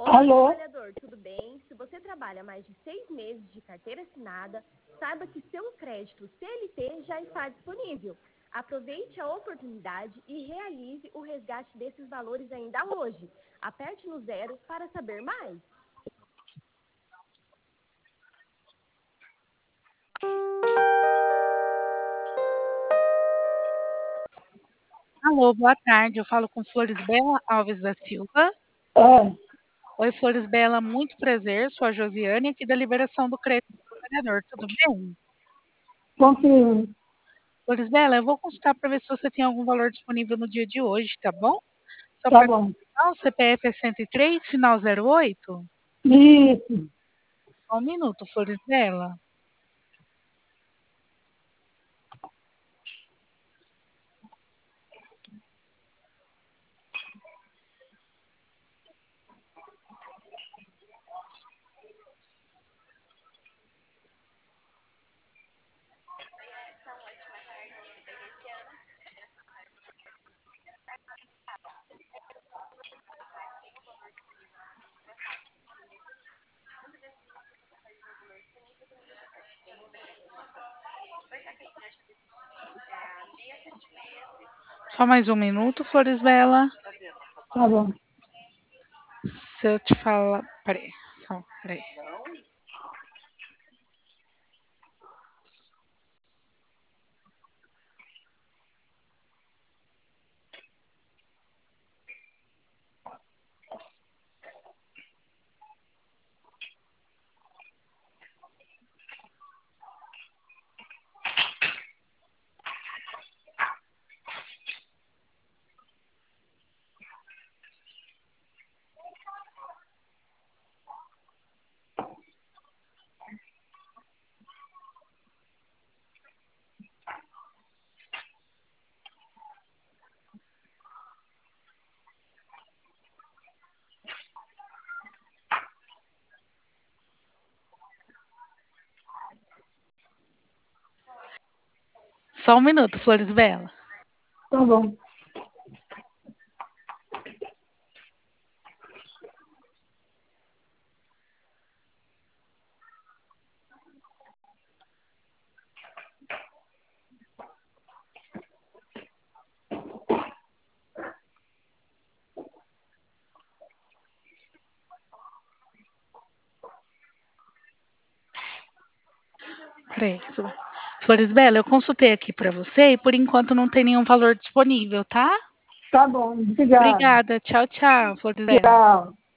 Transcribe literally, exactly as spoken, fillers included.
Olá, Alô? trabalhador, tudo bem? Se você trabalha mais de seis meses de carteira assinada, saiba que seu crédito C L T já está disponível. Aproveite a oportunidade e realize o resgate desses valores ainda hoje. Aperte no zero para saber mais. Alô, boa tarde. Eu falo com Florisbela Alves da Silva. É, Oi, Florisbela, muito prazer. Sou a Josiane, aqui da Liberação do Crédito do Trabalhador. Tudo bem? confio. Florisbela, eu vou consultar para ver se você tem algum valor disponível no dia de hoje, tá bom? Só Tá para bom. confirmar, o C P F é cento e três, final zero oito? Isso. Só um minuto, Florisbela. Só mais um minuto, Florisbela. Tá bom. Se eu te falar. Peraí, só, peraí. Só um minuto, Florisbela. Tá bom. Peraí. Florisbela, eu consultei aqui para você e por enquanto não tem nenhum valor disponível, tá? Tá bom. Obrigado. Obrigada. Tchau, tchau, Florisbela. Tchau.